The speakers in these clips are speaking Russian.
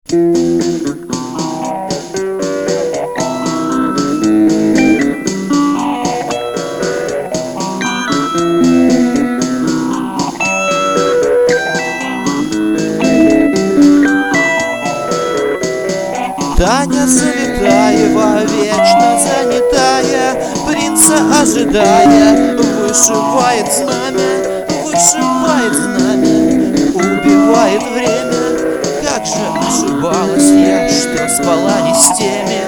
Таня Залетаева, вечно занятая, принца ожидая, вышивает знамя, убивает время. Как же ошибалась я, что спала не с теми.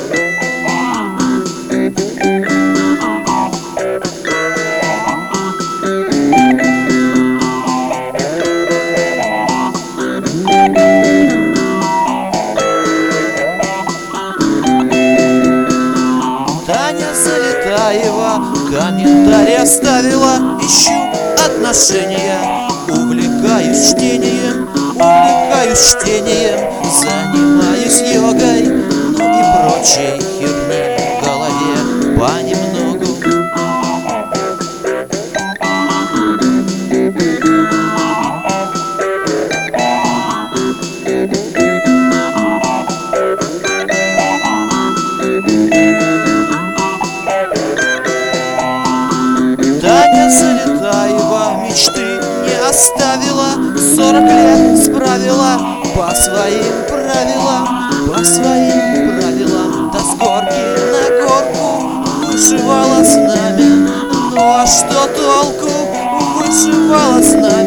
Таня Залетаева комментарий оставила: ищу отношения, увлекаюсь чтением, занимаюсь йогой, ну и прочей херней в голове понемногу. Таня Залетаева мечты не оставила, 40 лет справила по своим правилам, да с горки на горку вышивала знамя. Ну а что толку? Вышивала знамя.